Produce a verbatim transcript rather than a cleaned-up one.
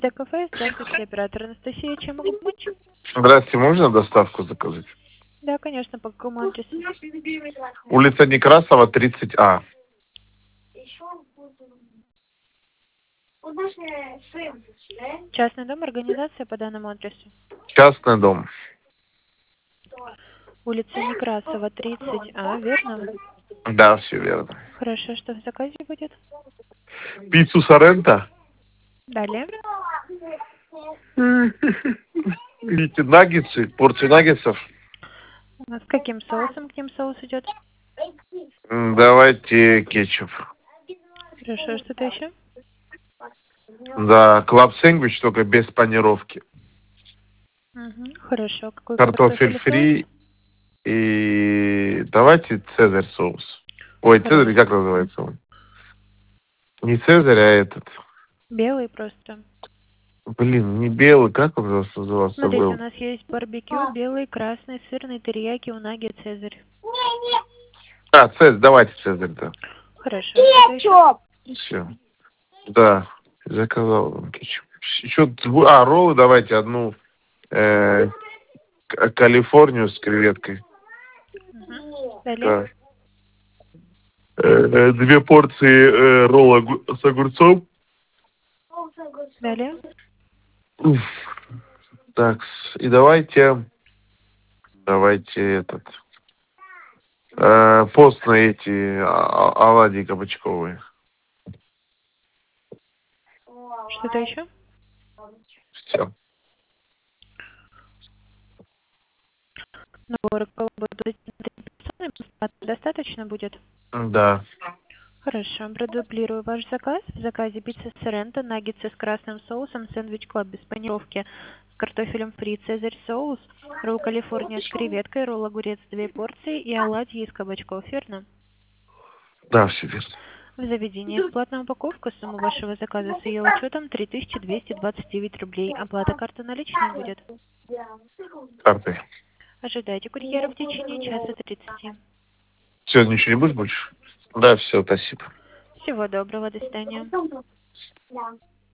Д-кафе, здравствуйте, оператор Анастасия, чем могу помочь? Здравствуйте, можно доставку заказать? Да, конечно, по какому адресу? Улица Некрасова, тридцать А. Частный дом, организация по данному адресу. Частный дом. Улица Некрасова, тридцать А, верно? Да, все верно. Хорошо, что в заказе будет? Пиццу Соренто. Далее. Видите, наггетсы, порцию наггетсов. А с каким соусом к ним соус идет? М, Давайте кетчуп. Хорошо, что-то еще? Да, клаб сэндвич, только без панировки. Угу. Хорошо, какой Картофель картофель и соус? фри и давайте цезарь соус. Ой, цезарь, Хорошо. как называется он? Не цезарь, а этот. Белый просто. Блин, не белый, как он у нас назывался, Смотрите, у был? нас есть барбекю, белый, красный, сырный, терияки, унаги, цезарь. А, цезарь, давайте цезарь, да. Хорошо, что-то еще? Все. Да, заказал вам кетчуп. Еще, дв- а, роллы давайте одну э, к- Калифорнию с креветкой. Угу. Далее. Да. Э, две порции э, ролла гу- с огурцом. Далее. Уф. Так, с- и давайте, давайте этот, э, постные эти а- а- оладьи кабачковые. Что-то еще? Все. Набор колбы будет на три персоны, достаточно будет? Да. Хорошо, продублирую ваш заказ. В заказе пицца Соренто, наггетсы с красным соусом, сэндвич клаб без панировки с картофелем фри, цезарь соус, ролл Калифорния с креветкой, ролл огурец две порции и оладьи из кабачков, верно? Да, все верно. В заведении бесплатная упаковка, сумма вашего заказа с ее учетом три тысячи двести двадцать девять рублей. Оплата карты наличной будет. Картой. Ожидайте курьера в течение часа тридцати. Все, ничего не будет больше? Да, все, спасибо. Всего доброго, до свидания.